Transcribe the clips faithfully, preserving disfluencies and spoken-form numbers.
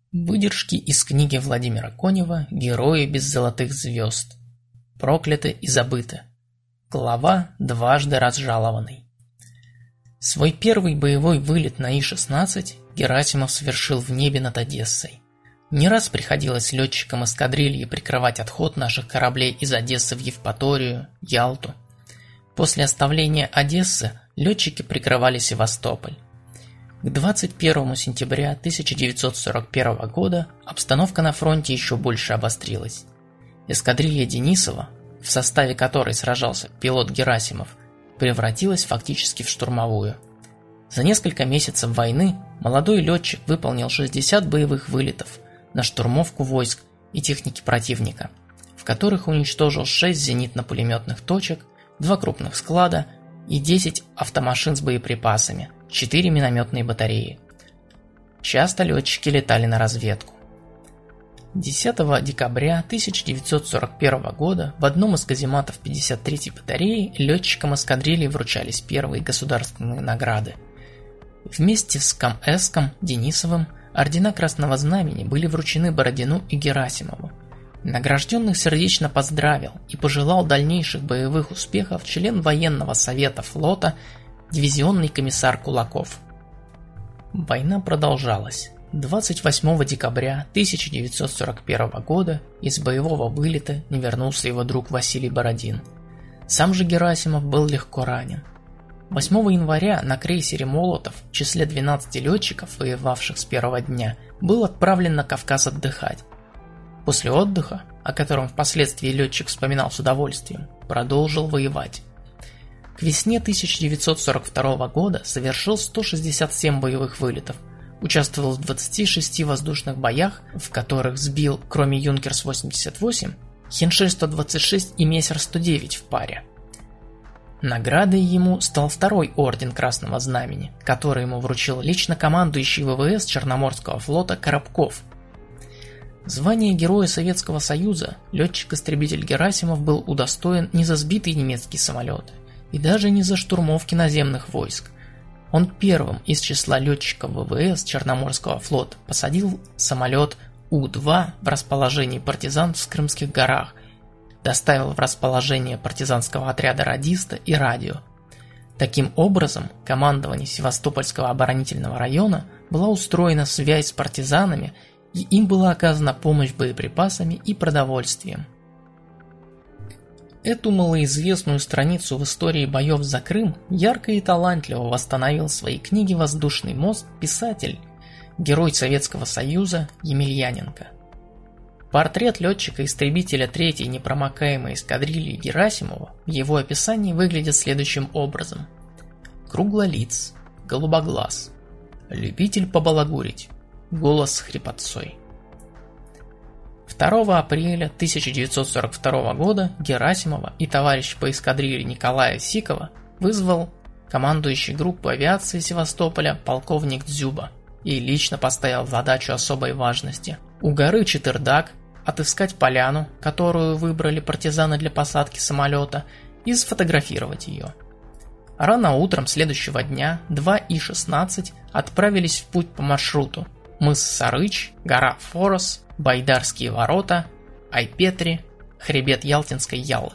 Выдержки из книги Владимира Конева «Герои без золотых звезд. Прокляты и забыты». Глава «Дважды разжалованный». Свой первый боевой вылет на И шестнадцать Герасимов совершил в небе над Одессой. Не раз приходилось летчикам эскадрильи прикрывать отход наших кораблей из Одессы в Евпаторию, Ялту. После оставления Одессы летчики прикрывали Севастополь. К двадцать первому сентября тысяча девятьсот сорок первого года обстановка на фронте еще больше обострилась. Эскадрилья Денисова, в составе которой сражался пилот Герасимов, превратилась фактически в штурмовую. За несколько месяцев войны молодой летчик выполнил шестьдесят боевых вылетов на штурмовку войск и техники противника, в которых уничтожил шесть зенитно-пулеметных точек, два крупных склада и десять автомашин с боеприпасами, четыре минометные батареи. Часто летчики летали на разведку. десятого декабря тысяча девятьсот сорок первого года в одном из казематов пятьдесят третьей батареи летчикам эскадрильи вручались первые государственные награды. Вместе с Кам-Эском Денисовым ордена Красного Знамени были вручены Бородину и Герасимову. Награжденных сердечно поздравил и пожелал дальнейших боевых успехов член военного совета флота дивизионный комиссар Кулаков. Война продолжалась. двадцать восьмого декабря тысяча девятьсот сорок первого года из боевого вылета не вернулся его друг Василий Бородин. Сам же Герасимов был легко ранен. восьмого января на крейсере «Молотов» в числе двенадцати летчиков, воевавших с первого дня, был отправлен на Кавказ отдыхать. После отдыха, о котором впоследствии летчик вспоминал с удовольствием, продолжил воевать. К весне тысяча девятьсот сорок второго года совершил сто шестьдесят семь боевых вылетов, участвовал в двадцати шести воздушных боях, в которых сбил, кроме Юнкерс восемьдесят восемь, Хеншель сто двадцать шесть и Мессер сто девять в паре. Наградой ему стал второй орден Красного Знамени, который ему вручил лично командующий ВВС Черноморского флота Коробков. Звание Героя Советского Союза летчик-истребитель Герасимов был удостоен не за сбитые немецкие самолеты и даже не за штурмовки наземных войск. Он первым из числа летчиков ВВС Черноморского флота посадил самолет У два в расположении партизан в Крымских горах, доставил в расположение партизанского отряда радиста и радио. Таким образом, командование Севастопольского оборонительного района была устроена связь с партизанами, и им была оказана помощь боеприпасами и продовольствием. Эту малоизвестную страницу в истории боев за Крым ярко и талантливо восстановил в своей книге «Воздушный мост» писатель, герой Советского Союза Емельяненко. Портрет летчика-истребителя третьей непромокаемой эскадрильи Герасимова в его описании выглядит следующим образом: круглолиц, голубоглаз, любитель побалагурить, голос с хрипотцой. второго апреля тысяча девятьсот сорок второго года Герасимова и товарища по эскадрилье Николая Сикова вызвал командующий группой авиации Севастополя полковник Дзюба и лично поставил задачу особой важности: у горы Четырдак отыскать поляну, которую выбрали партизаны для посадки самолета, и сфотографировать ее. Рано утром следующего дня два И шестнадцать отправились в путь по маршруту: мыс Сарыч, гора Форос, Байдарские ворота, Айпетри, хребет Ялтинской Ялы.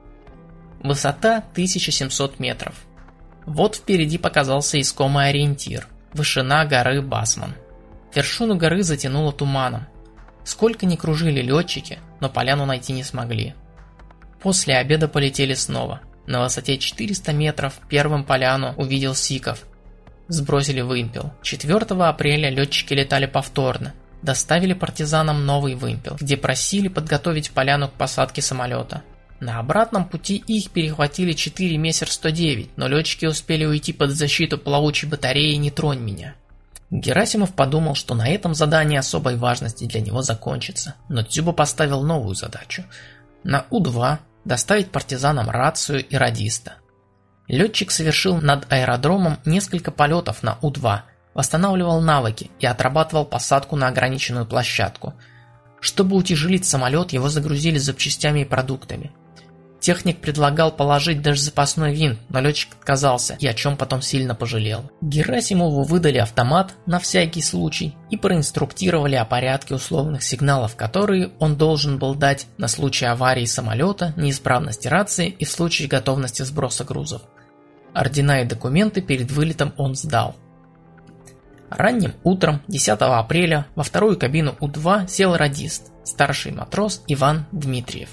Высота тысяча семьсот метров. Вот впереди показался искомый ориентир – вышина горы Басман. Вершину горы затянуло туманом. Сколько ни кружили летчики, но поляну найти не смогли. После обеда полетели снова. На высоте четыреста метров первым поляну увидел Сиков. Сбросили вымпел. четвёртого апреля летчики летали повторно. Доставили партизанам новый вымпел, где просили подготовить поляну к посадке самолета. На обратном пути их перехватили четыре Мессер сто девять, но летчики успели уйти под защиту плавучей батареи «Не тронь меня». Герасимов подумал, что на этом задание особой важности для него закончится, но Дзюба поставил новую задачу – на У два доставить партизанам рацию и радиста. Летчик совершил над аэродромом несколько полетов на У два, восстанавливал навыки и отрабатывал посадку на ограниченную площадку. Чтобы утяжелить самолет, его загрузили запчастями и продуктами. Техник предлагал положить даже запасной винт, но летчик отказался, и о чем потом сильно пожалел. Герасимову выдали автомат на всякий случай и проинструктировали о порядке условных сигналов, которые он должен был дать на случай аварии самолета, неисправности рации и в случае готовности сброса грузов. Ордена и документы перед вылетом он сдал. Ранним утром десятого апреля во вторую кабину У два сел радист, старший матрос Иван Дмитриев.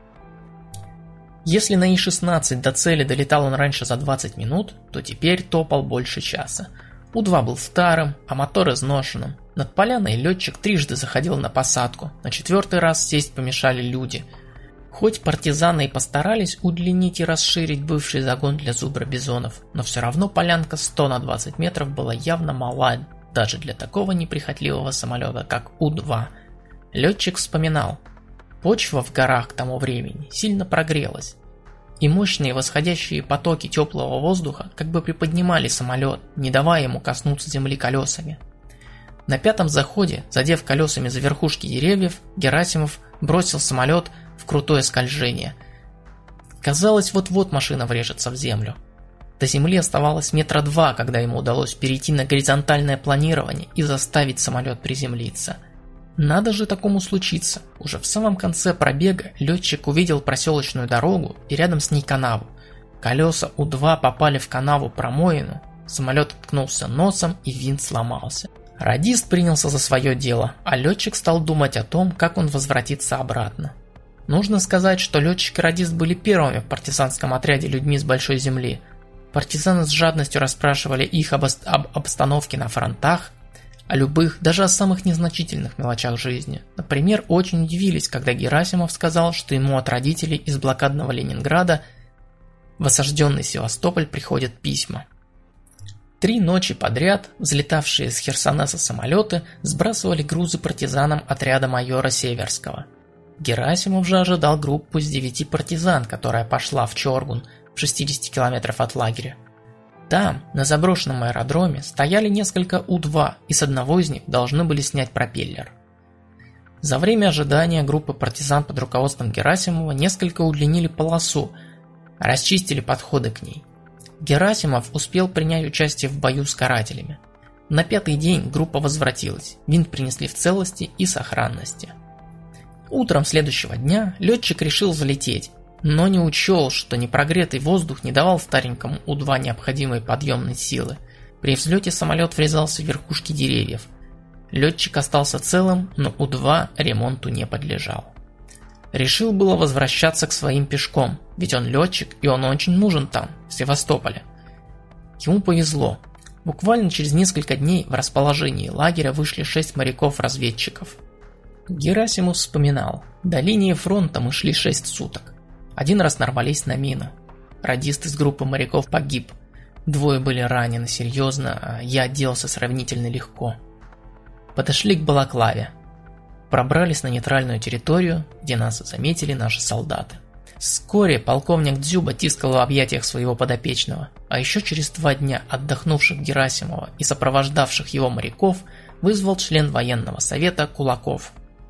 Если на И шестнадцать до цели долетал он раньше за двадцать минут, то теперь топал больше часа. У два был старым, а мотор изношенным. Над поляной летчик трижды заходил на посадку, на четвертый раз сесть помешали люди. Хоть партизаны и постарались удлинить и расширить бывший загон для зубра-бизонов, но все равно полянка сто на двадцать метров была явно мала даже для такого неприхотливого самолета, как У два. Летчик вспоминал. Почва в горах к тому времени сильно прогрелась, и мощные восходящие потоки теплого воздуха как бы приподнимали самолет, не давая ему коснуться земли колесами. На пятом заходе, задев колесами за верхушки деревьев, Герасимов бросил самолет в крутое скольжение. Казалось, вот-вот машина врежется в землю. До земли оставалось метра два, когда ему удалось перейти на горизонтальное планирование и заставить самолет приземлиться. Надо же такому случиться. Уже в самом конце пробега летчик увидел проселочную дорогу и рядом с ней канаву. Колеса У два попали в канаву-промоину, самолет ткнулся носом и винт сломался. Радист принялся за свое дело, а летчик стал думать о том, как он возвратится обратно. Нужно сказать, что летчик и радист были первыми в партизанском отряде людьми с большой земли. Партизаны с жадностью расспрашивали их об, об обстановке на фронтах, о любых, даже о самых незначительных мелочах жизни. Например, очень удивились, когда Герасимов сказал, что ему от родителей из блокадного Ленинграда в осажденный Севастополь приходят письма. Три ночи подряд взлетавшие с Херсонеса самолеты сбрасывали грузы партизанам отряда майора Северского. Герасимов же ожидал группу из девяти партизан, которая пошла в Чоргун, в шестидесяти километрах от лагеря. Там, на заброшенном аэродроме, стояли несколько У два, и с одного из них должны были снять пропеллер. За время ожидания группы партизан под руководством Герасимова несколько удлинили полосу, расчистили подходы к ней. Герасимов успел принять участие в бою с карателями. На пятый день группа возвратилась, винт принесли в целости и сохранности. Утром следующего дня летчик решил взлететь, но не учел, что непрогретый воздух не давал старенькому У два необходимой подъемной силы. При взлете самолет врезался в верхушки деревьев. Летчик остался целым, но У два ремонту не подлежал. Решил было возвращаться к своим пешком, ведь он летчик и он очень нужен там, в Севастополе. Ему повезло. Буквально через несколько дней в расположении лагеря вышли шесть моряков-разведчиков. Герасимов вспоминал, до линии фронта мы шли шесть суток. Один раз нарвались на мину. Радист из группы моряков погиб. Двое были ранены серьезно, а я отделался сравнительно легко. Подошли к Балаклаве. Пробрались на нейтральную территорию, где нас заметили наши солдаты. Вскоре полковник Дзюба тискал в объятиях своего подопечного, а еще через два дня отдохнувших Герасимова и сопровождавших его моряков вызвал член военного совета Кулаков.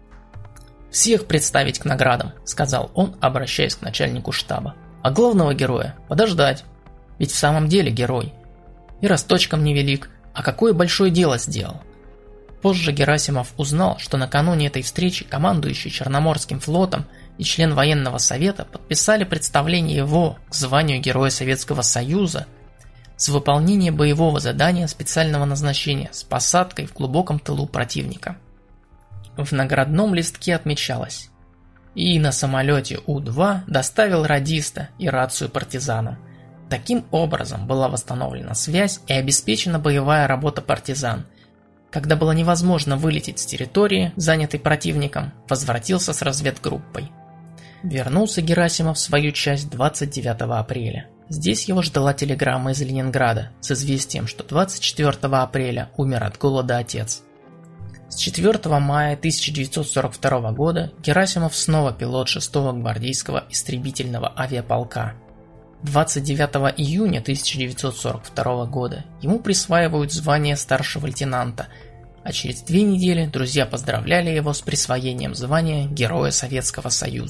«Всех представить к наградам», — сказал он, обращаясь к начальнику штаба. «А главного героя подождать, ведь в самом деле герой. И росточком невелик, а какое большое дело сделал». Позже Герасимов узнал, что накануне этой встречи командующий Черноморским флотом и член военного совета подписали представление его к званию Героя Советского Союза с выполнения боевого задания специального назначения с посадкой в глубоком тылу противника. В наградном листке отмечалось: и на самолете У два доставил радиста и рацию партизанам. Таким образом была восстановлена связь и обеспечена боевая работа партизан. Когда было невозможно вылететь с территории, занятой противником, возвратился с разведгруппой. Вернулся Герасимов в свою часть двадцать девятого апреля. Здесь его ждала телеграмма из Ленинграда с известием, что двадцать четвёртого апреля умер от голода отец. С четвёртого мая тысяча девятьсот сорок второго года Герасимов снова пилот шестого гвардейского истребительного авиаполка. двадцать девятого июня тысяча девятьсот сорок второго года ему присваивают звание старшего лейтенанта, а через две недели друзья поздравляли его с присвоением звания Героя Советского Союза.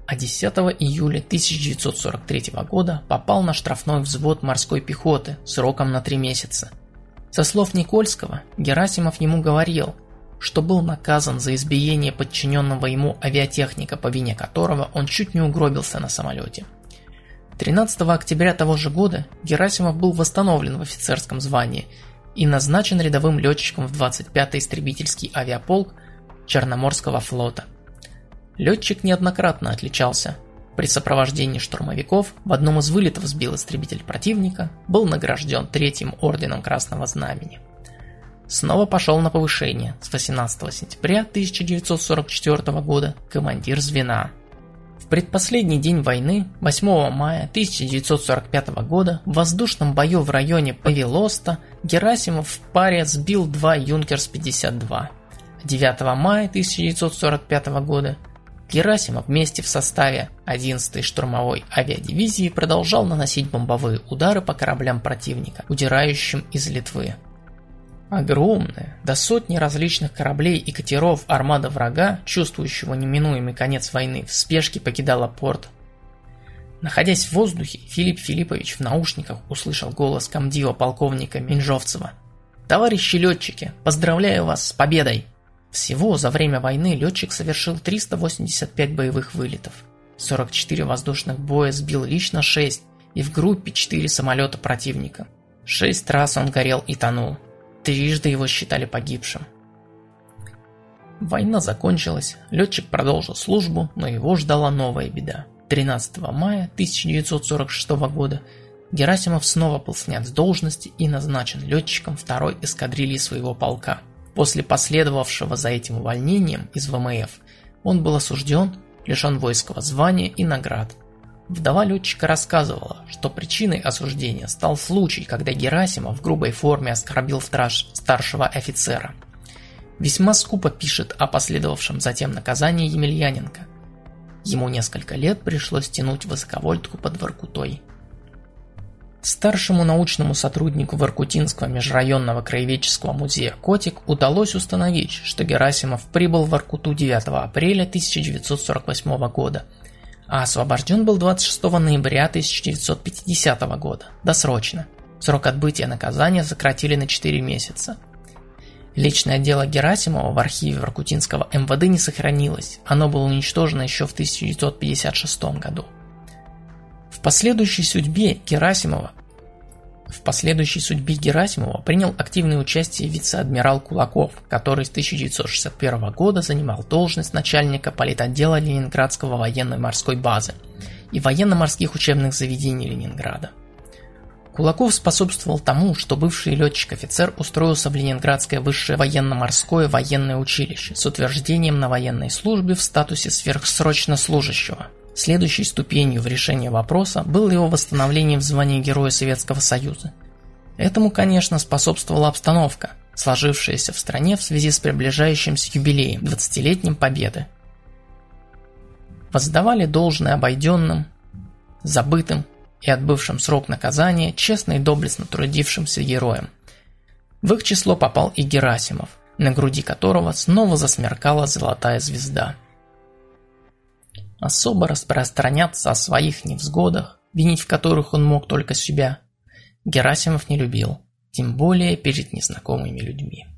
а десятого июля тысяча девятьсот сорок третьего года попал на штрафной взвод морской пехоты сроком на три месяца. Со слов Никольского, Герасимов ему говорил, что был наказан за избиение подчиненного ему авиатехника, по вине которого он чуть не угробился на самолете. тринадцатого октября того же года Герасимов был восстановлен в офицерском звании и назначен рядовым летчиком в двадцать пятый истребительский авиаполк Черноморского флота. Летчик неоднократно отличался. При сопровождении штурмовиков в одном из вылетов сбил истребитель противника, был награжден третьим орденом Красного Знамени. Снова пошел на повышение с восемнадцатого сентября тысяча девятьсот сорок четвёртого года командир звена. В предпоследний день войны, восьмого мая тысяча девятьсот сорок пятого года, в воздушном бою в районе Павелоста Герасимов в паре сбил два Юнкерс пятьдесят два. девятого мая тысяча девятьсот сорок пятого года Герасимов вместе в составе одиннадцатой штурмовой авиадивизии продолжал наносить бомбовые удары по кораблям противника, удирающим из Литвы. Огромная, до сотни различных кораблей и катеров армада врага, чувствующего неминуемый конец войны, в спешке покидала порт. Находясь в воздухе, Филипп Филиппович в наушниках услышал голос комдива полковника Минжовцева. «Товарищи летчики, поздравляю вас с победой!» Всего за время войны летчик совершил триста восемьдесят пять боевых вылетов, сорок четыре воздушных боя сбил лично шесть и в группе четыре самолета противника. Шесть раз он горел и тонул. Трижды его считали погибшим. Война закончилась, летчик продолжил службу, но его ждала новая беда. тринадцатого мая тысяча девятьсот сорок шестого года Герасимов снова был снят с должности и назначен летчиком второй эскадрильи своего полка. После последовавшего за этим увольнением из ВМФ он был осужден, лишен воинского звания и наград. Вдова летчика рассказывала, что причиной осуждения стал случай, когда Герасимов в грубой форме оскорбил старшего офицера. Весьма скупо пишет о последовавшем затем наказании Емельяненко. Ему несколько лет пришлось тянуть высоковольтку под Воркутой. Старшему научному сотруднику Воркутинского межрайонного краеведческого музея «Котик» удалось установить, что Герасимов прибыл в Воркуту девятого апреля тысяча девятьсот сорок восьмого года, а освобожден был двадцать шестого ноября тысяча девятьсот пятидесятого года, досрочно. Срок отбытия наказания сократили на четыре месяца. Личное дело Герасимова в архиве Воркутинского эм вэ дэ не сохранилось, оно было уничтожено еще в тысяча девятьсот пятьдесят шестом году. В последующей судьбе Герасимова В последующей судьбе Герасимова принял активное участие вице-адмирал Кулаков, который с тысяча девятьсот шестьдесят первого года занимал должность начальника политотдела Ленинградского военно-морской базы и военно-морских учебных заведений Ленинграда. Кулаков способствовал тому, что бывший летчик-офицер устроился в Ленинградское высшее военно-морское военное училище с утверждением на военной службе в статусе сверхсрочно служащего. Следующей ступенью в решении вопроса было его восстановление в звании Героя Советского Союза. Этому, конечно, способствовала обстановка, сложившаяся в стране в связи с приближающимся юбилеем двадцатилетним Победы. Воздавали должное обойденным, забытым и отбывшим срок наказания честно и доблестно трудившимся героям. В их число попал и Герасимов, на груди которого снова засмеркала золотая звезда. Особо распространяться о своих невзгодах, винить в которых он мог только себя, Герасимов не любил, тем более перед незнакомыми людьми.